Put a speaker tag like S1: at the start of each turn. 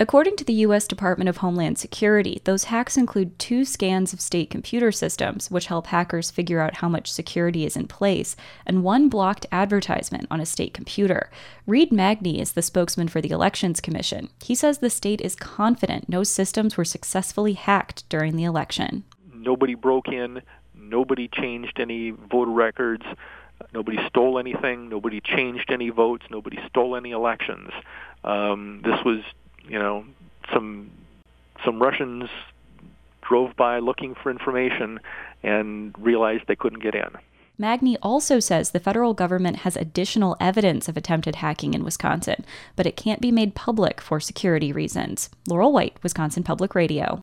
S1: According to the U.S. Department of Homeland Security, those hacks include 2 scans of state computer systems, which help hackers figure out how much security is in place, and 1 blocked advertisement on a state computer. Reed Magny is the spokesman for the Elections Commission. He says the state is confident no systems were successfully hacked during the election.
S2: Nobody broke in, nobody changed any voter records, nobody stole anything, nobody changed any votes, nobody stole any elections. This was some Russians drove by looking for information and realized they couldn't get in.
S1: Magny also says the federal government has additional evidence of attempted hacking in Wisconsin, but it can't be made public for security reasons. Laurel White, Wisconsin Public Radio.